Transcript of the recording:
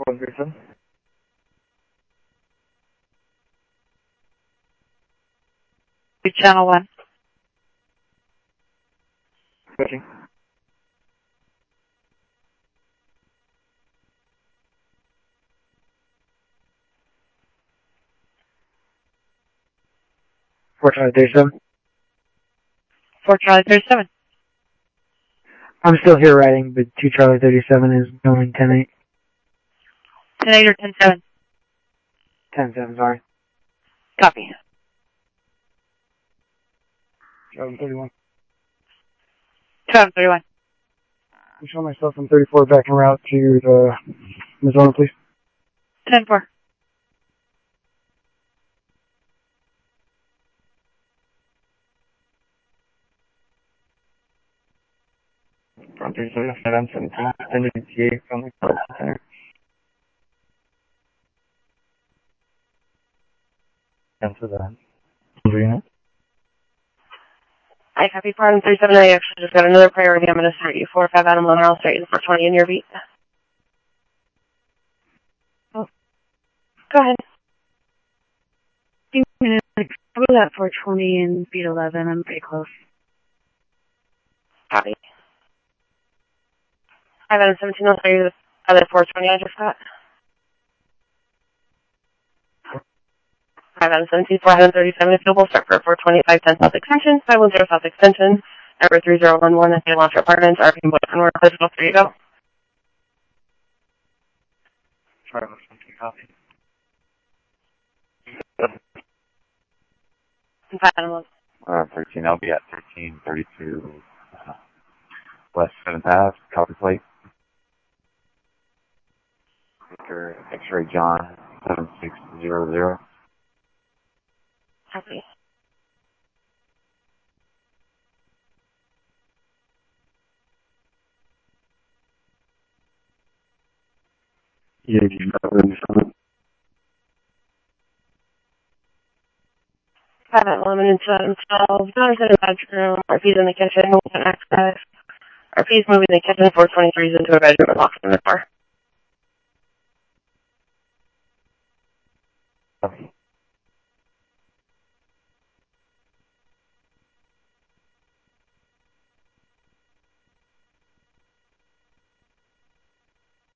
137. Channel 1. Switching. Fort Charlie 37. Fort Charlie 37. I'm still here writing, but 2 Charlie 37 is going 10-8. 10-8 or 10-7? 10-7, sorry. Copy. Charlie 31. 1231. I'm showing myself from 34 back en route to the Mizona, please. 10-4. From 37, 17, extended ETA from the center. Cancel that. Unit. I copy pardon 37. I actually just got another priority. I'm going to start you 4-5 animal and I'll start you the 420 in your beat. Oh. Go ahead. I'll go that 420 and beat 11. I'm pretty close. Copy. 5 out of 17, I'll start you the other 420 I just got. 5 out of 17, 437. If you'll both start for 425 10 South Extension, 510 South Extension, number 3011 at the Launcher Apartments, RP Boyfriend Work Physical. There you go. Sorry, copy. 5 animals. 13, I'll be at 1332 West 7th Ave, copy plate. Victor X-Ray John 7600. Copy. Yeah, you got it. 5 at 11 into themselves. Daughter's in the bedroom. RP's in the kitchen. We can access. RP's moving the kitchen. 423's into a bedroom and locking the door. Copy.